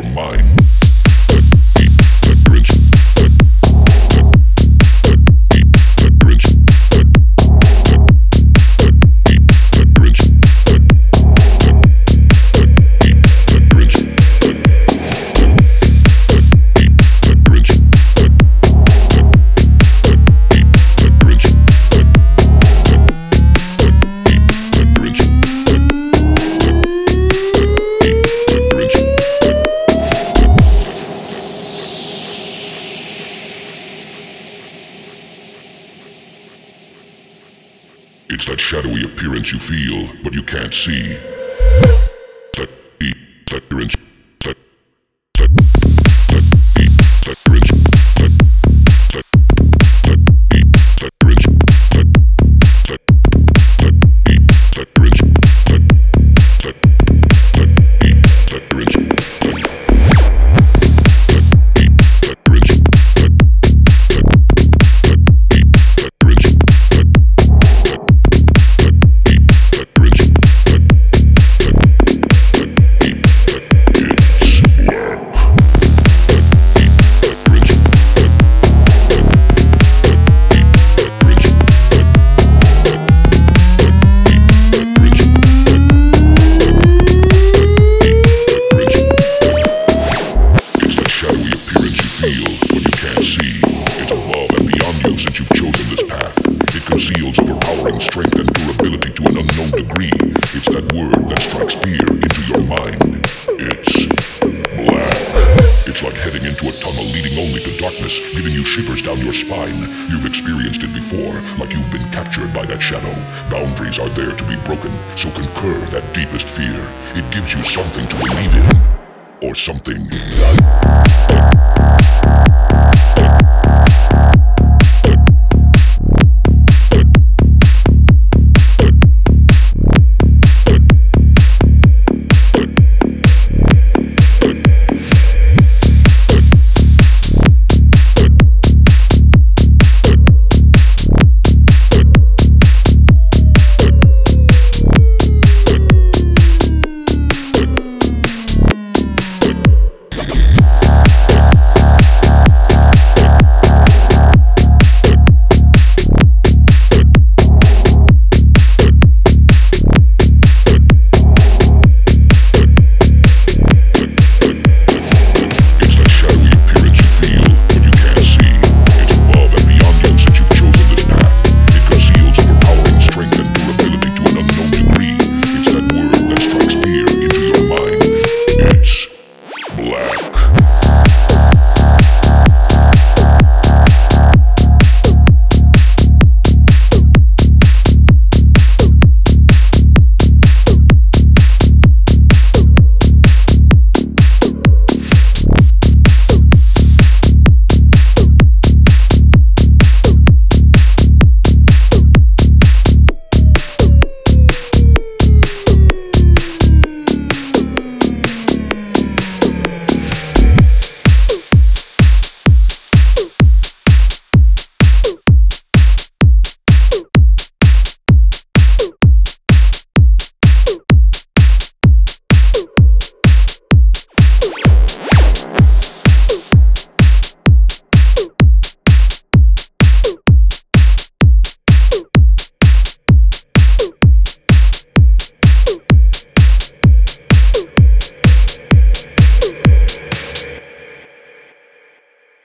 mind. It's that shadowy appearance you feel, but you can't see. That appearance. Conceals overpowering strength and durability to an unknown degree. It's that word that strikes fear into your mind. It's black. It's like heading into a tunnel leading only to darkness, giving you shivers down your spine. You've experienced it before, like you've been captured by that shadow. Boundaries are there to be broken, so conquer that deepest fear. It gives you something to believe in, or something.